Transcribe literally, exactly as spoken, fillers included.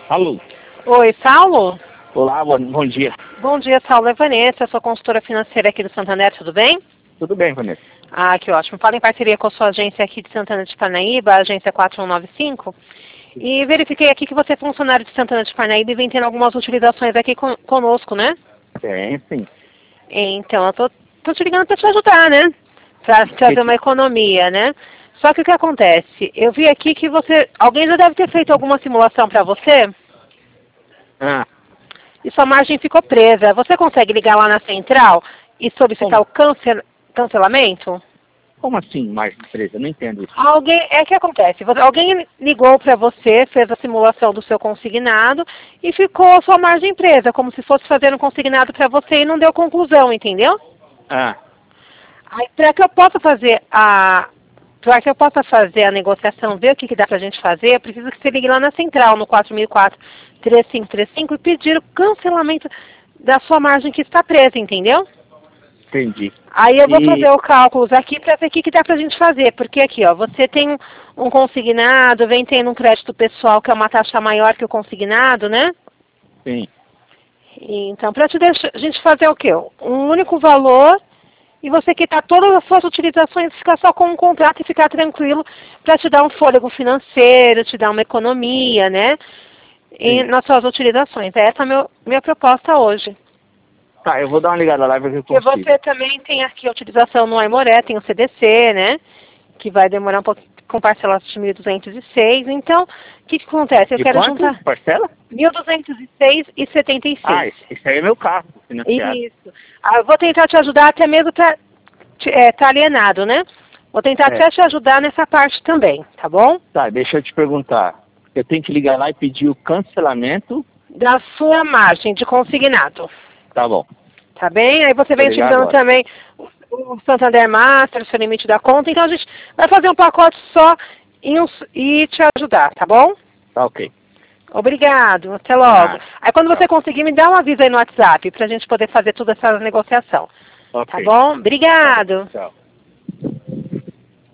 Alô? Oi, Saulo? Olá, bom, bom dia. Bom dia, Saulo. É Vanessa, eu sou consultora financeira aqui do Santander, tudo bem? Tudo bem, Vanessa? Ah, que ótimo. Falo em parceria com a sua agência aqui de Santana de Parnaíba, a agência quatro um nove cinco. E verifiquei aqui que você é funcionário de Santana de Parnaíba e vem tendo algumas utilizações aqui con conosco, né? Tem, sim. Então, eu tô, tô te ligando para te ajudar, né? Para trazer uma economia, né? Só que o que acontece? Eu vi aqui que você... Alguém já deve ter feito alguma simulação para você Ah, e sua margem ficou presa. Você consegue ligar lá na central e solicitar como, o cancel, cancelamento? como assim, margem de empresa? Eu não entendo isso. Alguém, é que acontece, você- alguém ligou para você, fez a simulação do seu consignado e ficou a sua margem presa, como se fosse fazer um consignado para você e não deu conclusão, entendeu? Ah, Aí, para que eu possa fazer a para que eu possa fazer a negociação, ver o que, que dá para a gente fazer, eu preciso que você ligue lá na central, no quatro mil e quatro, três cinco três cinco e pedir o cancelamento da sua margem que está presa, entendeu? entendi. Aí eu vou E, fazer os cálculos aqui para ver o que, que dá para a gente fazer, porque aqui, ó, você tem um, um consignado, vem tendo um crédito pessoal que é uma taxa maior que o consignado, né? sim, E, então, para te deixar, a gente fazer o quê? Um único valor e você quitar todas as suas utilizações, ficar só com um contrato e ficar tranquilo para te dar um fôlego financeiro, te dar uma economia, né? E sim. nas suas utilizações. Essa é a meu, minha proposta hoje. Tá, eu vou dar uma ligada lá e ver o que eu Porque consigo. você também tem aqui a utilização no Aimoré, tem o C D C, né? Que vai demorar um pouco com parcelas de mil duzentos e seis. Então, o que, que acontece? Eu De quero quanto? juntar Parcela? mil duzentos e seis e setenta e Ah, seis. esse, esse aí é meu carro, financiado. Isso. Ah, eu vou tentar te ajudar até mesmo para é, tá alienado, né? Vou tentar É. até te ajudar nessa parte também, tá bom? Tá, deixa eu te perguntar. Eu tenho que ligar lá e pedir o cancelamento? Da sua margem de consignado, Tá bom. tá bem? Aí você Vou vem ligar utilizando agora. também o o Santander Master, o seu limite da conta. Então a gente vai fazer um pacote só e, uns- e te ajudar, tá bom? Tá ok. Obrigado, até De logo. nada. Aí quando você Tchau. conseguir, me dá um aviso aí no WhatsApp pra gente poder fazer toda essa negociação. Tá Ok. bom? Tá bom. Obrigado. Tchau.